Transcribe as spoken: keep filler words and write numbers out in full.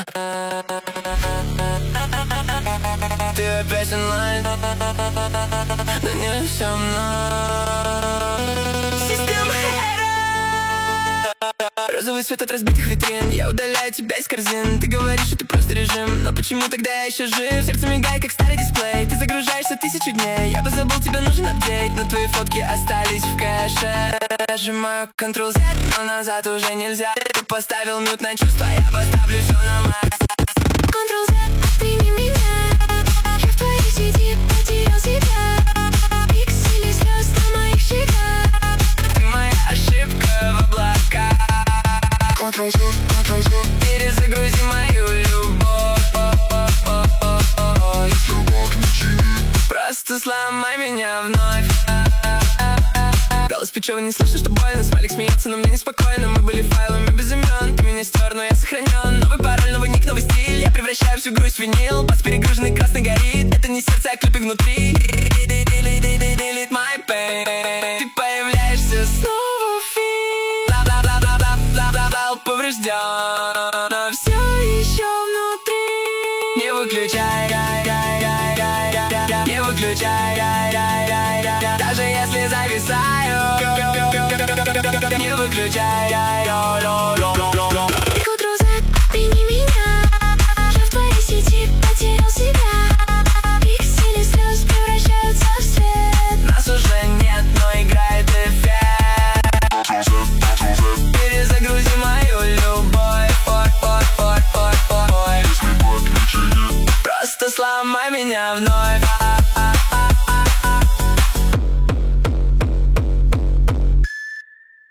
Ты опять онлайн, но не со мной. Система розовый свет от разбитых витрин. Я удаляю тебя из корзин. Ты говоришь, что ты просто режим, но почему тогда я еще жив? Сердце мигает, как старый дисплей. Ты загружаешься тысячу дней. Я бы забыл, тебе нужен апдейт, но твои фотки остались в кэше. Нажимаю контрол зет, но назад уже нельзя. Ты поставил мют на чувства, я поставлю все на макс. контрол зет, прими меня. Я в твоей сети потерял себя. Пиксели слез на моих щеках. Ты моя ошибка в облаках. контрол зет, контрол зет. Перезагрузи мою любовь. Просто сломай меня вновь. Голос Печова не слышу, что больно. Смайлик смеется, но мне неспокойно. Мы были файлами без имен. Ты меня стер, но я сохранен. Новый пароль, новый ник, новый стиль. Я превращаю всю грусть в винил. Бас перегруженный, красный горит. Это не сердце, а клипы внутри. Delete my pain. Ты появляешься снова в фильм. Бла-бла-бла-бла-бла-бла-бла. Поврежден, но все еще внутри. Не выключай, не выключай, даже если зависаю. Не выключай. контрол зет, прими меня. Я в твоей сети потерял себя. Пиксели слез превращаются в свет. Нас уже нет, но играет эффект. Перезагрузи мою любовь. Ой, ой, ой, ой, ой. Просто сломай меня вновь.